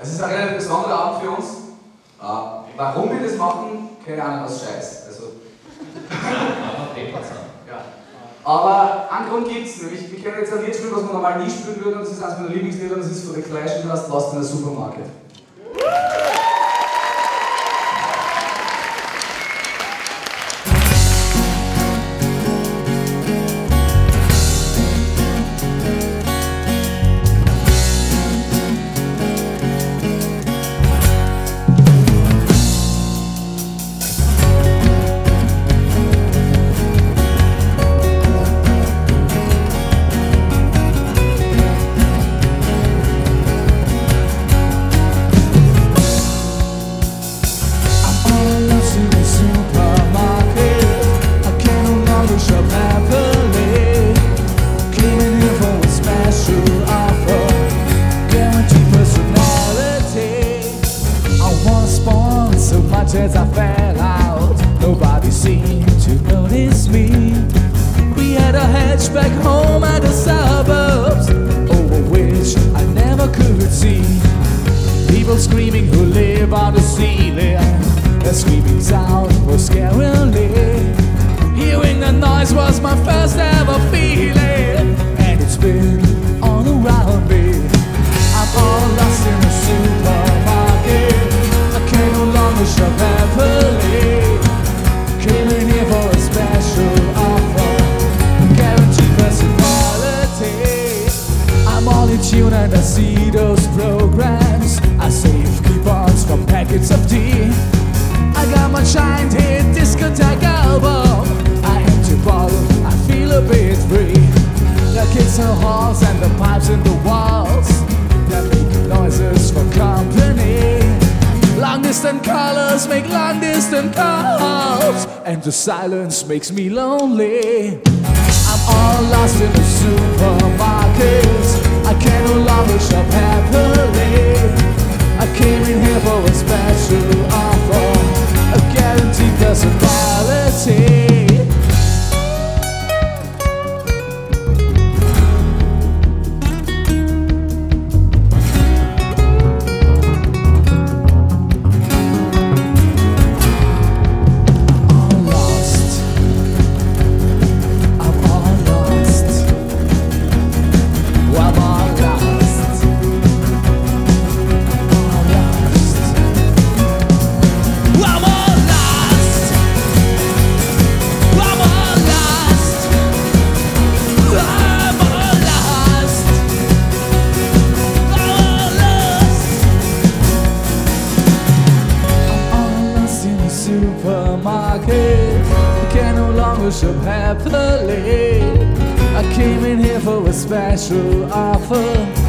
Es ist ein relativ besonderer Abend für uns. Warum wir das machen, keine Ahnung, aus Scheiß. Also ja. Aber einen Grund gibt es, nämlich wir können jetzt ein Lied spielen, was wir normal nie spielen würden, und das ist eines meiner Lieblingslieder, und das ist von The Clash, und das heißt Lost in the Supermarket. As I fell out, nobody seemed to notice me. We had a hatchback home at the suburbs, over which I never could see. People screaming who live on the ceiling, their screaming sound was scarily. Hearing the noise was my first ever feeling, and it's been all around me. I'm all lost in a supermarket. I can no longer shop happily. Came in here for a special offer, guaranteed personality. I'm all in tune and I see those programs. I save coupons from packets of tea. I got my giant hit discotheque album. I empty bottle, I feel a bit free. The kids in the halls and the pipes in the walls, they're making noises for company. Long-distance callers make long-distance calls, and the silence makes me lonely. I'm all lost in the supermarket. I can no longer shop happily. I came in here for a special offer, a guaranteed personality. Supermarket, I can no longer shop happily. I came in here for a special offer,